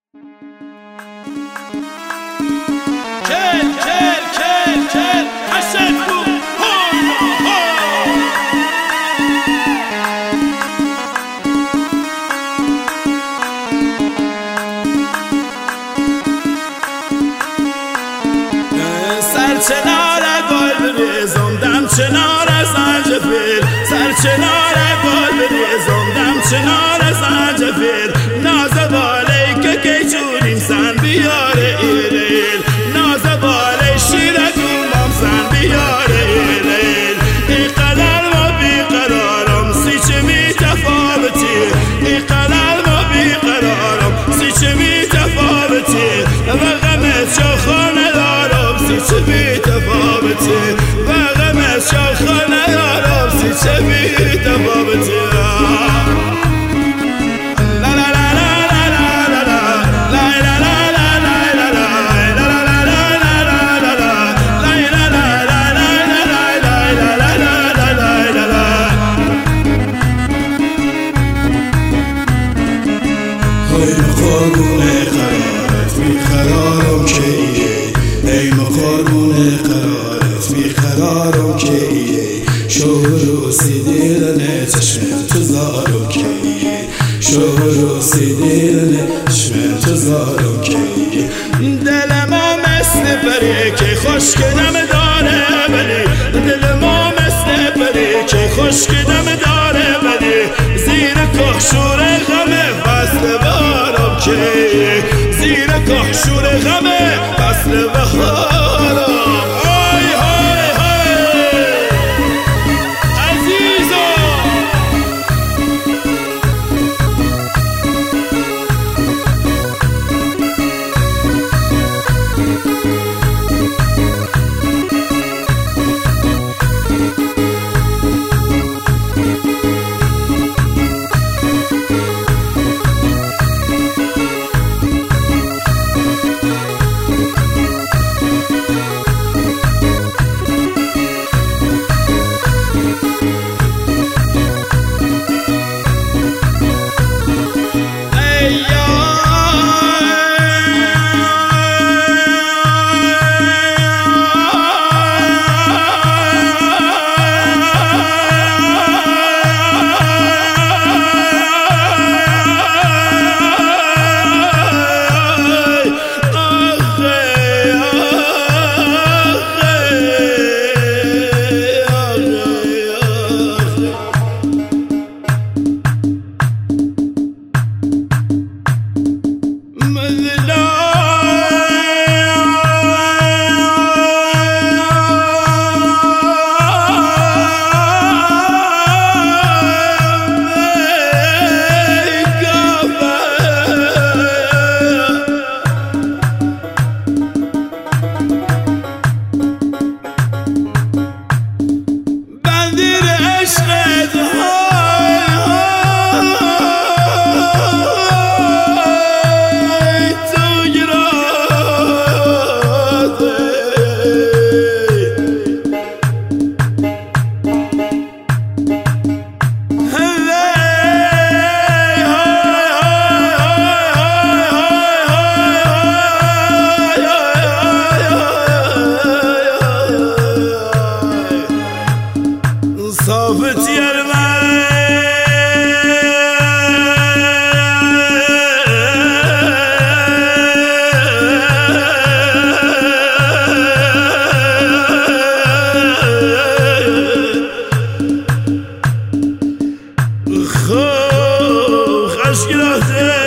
كل حسدكم سر چنار گل بریزم دم چنار زنجفیل سر چنار گل بریزم دم چنار زنجفیل ناز بالی که چونیم سن بیاره ایلیل ناز بالی شیره دومم سن بیاره ایلیل ای قدر ما بیقرارم سی چه می تفاوتی ای قدر ما بیقرارم سی چه می تفاوتی و غمت شاخانه دارم سی چه می تفاوتی و غمت شاخانه دارم سی چه می تفاوتی ای مقارون قرارت بیقرارم که ایه ای مقارون قرارت بیقرارم که ایه شور و سیدیرن چشم تزارم که ایه شور و سیدیرن چشم تزارم که ایه دل ما مثل پری که خشک دم داره بلی دل ما مثل پری که خشک دم داره بلی زیر کهشور غمه فصل بهارم که زیر کهشور غمه فصل بهارم های های های عزیزم صافتي خو خشكلاتي